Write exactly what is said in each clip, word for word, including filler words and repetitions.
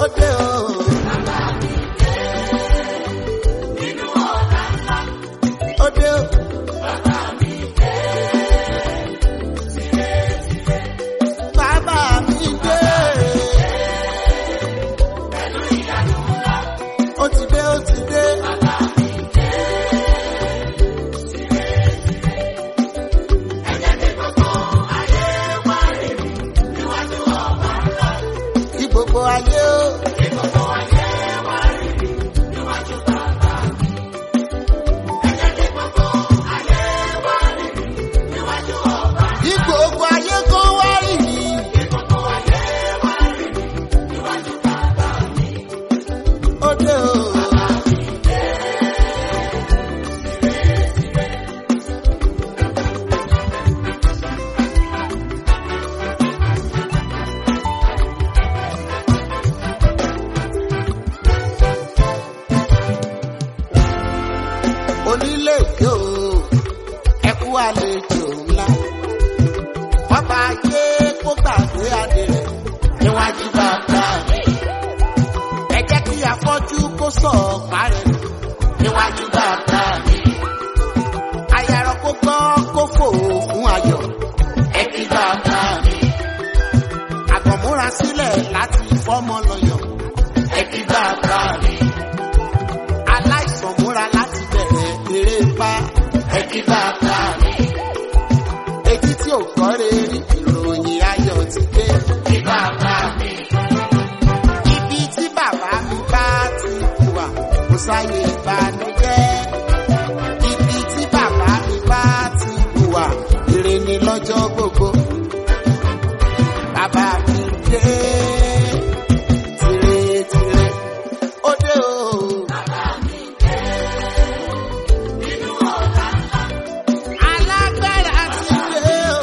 ó dé o. Ó dé o. Bàbá mi dé. Ó ti dé, ó ti dé. Kí gbogbo ayé o. Kí gbogbo ayé kan wá rí mi. Ó dé o. Onílé ìjó ẹkú àlejò ńlá bàbá ayé kó gbàgbé adé rẹ̀ níwájú bàbá mi. Ẹ jẹ́ kí afọ́jú kó sọ ọ̀pá rẹ̀ níwájú bàbá mi. Ayarọ kó gbọ́ kó fò fún ayọ̀ ẹ kí bàbá mi. Àgbọ̀nmúra sílẹ̀ láti fọ́mọ lọ́yọ̀ ẹ kí bàbá mi. Aláìsàn múra láti bẹ̀rẹ̀ eré pa ẹ kí bàbá mi. Etí tí ò gbọ́ rere ìròyìn ayọ̀ ti dé kí bàbá mi. Ibi tí bàbá mi bá ti wà kò sáyé ìbànújẹ́. Ibi tí bàbá mi bá ti wà ire ni lọ́jọ́ gbogbo. Bàbá mi dé tìrẹ tìrẹ ó dé o. Alágbára ti dé o.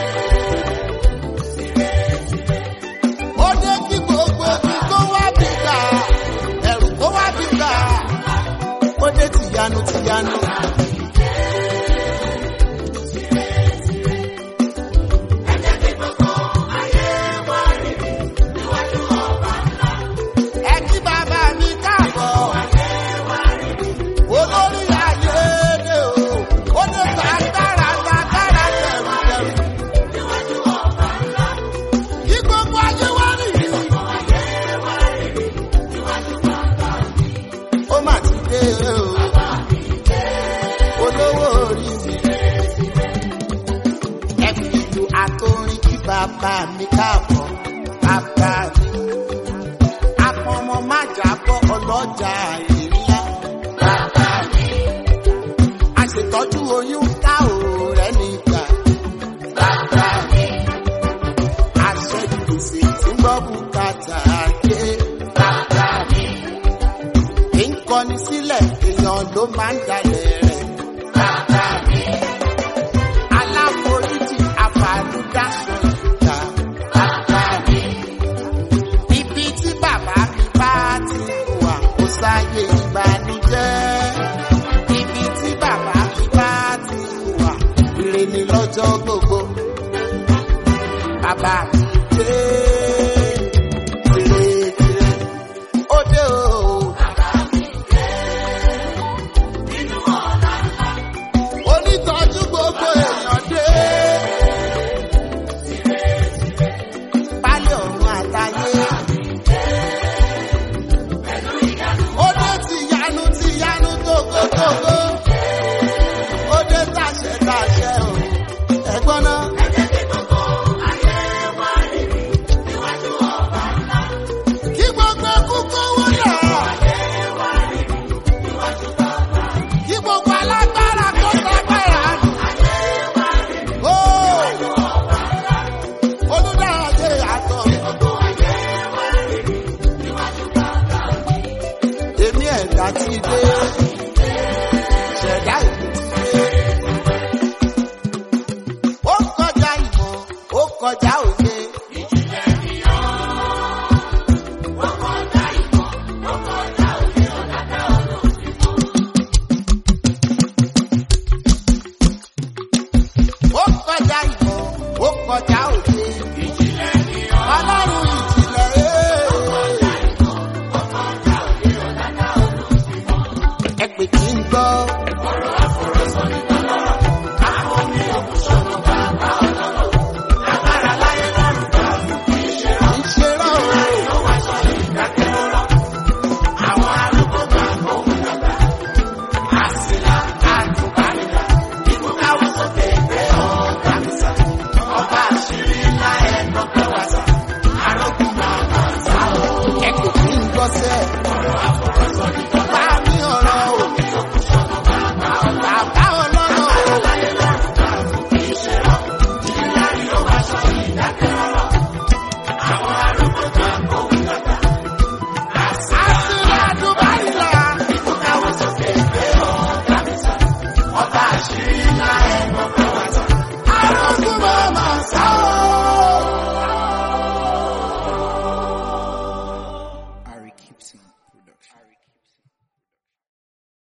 Ó dé kí gbogbo ibi kó wá bí gbà, ẹ̀rù kó wá bí gbà. Ó dé tìyanu tìyanu. Ẹ kí bàbá mi káàbọ̀. Olórí ayé dé o. Ó dé gbàgbára gbàgbára tẹ̀rù tẹ̀rù. Kí gbogbo ayé wá rí mi. Ó mà ti dé o. Olówó orí mi. Ẹ fi ìlú àtòrin kí bàbá mi káàbọ̀. Bàbá mi. Apọ̀mọ má jábọ̀ ọlọ́jà ìrìnlá. Bàbá mi. Aṣètọ́jú oyún ká òòrẹ́ nígbà. Bàbá mi. Àṣẹ gbèsè tí ń gbọ́ bùkátà dé. Bàbá mi. Kì ń kọni sílẹ̀ èèyàn ló máa ń dalẹ̀ rẹ̀. Bàbá mi. Aláforíjì àfàlùdásọ ìjà. Bàbá mi. Ibi tí bàbá mi bá ti wà kò sáyé ìbànújẹ́. Ibi tí bàbá mi bá ti wà ire ni lọ́jọ́ gbogbo. Bàbá mi dé tìrẹ tìrẹ ó dé o. Onítọ́jú gbogbo èèyàn dé. Bálẹ̀ ọ̀run àtayé. Ó dé tìyanu tìyanu tógótógó. Ó dé tàṣẹ tàṣẹ o. Ẹ̀gbọ́n náà. Kí gbogbo ẹkú kówó yà. Kí gbogbo alágbára kó ságbára. Ó. Olùdáyé àtọ̀. Èmi ẹ̀dá ti dé.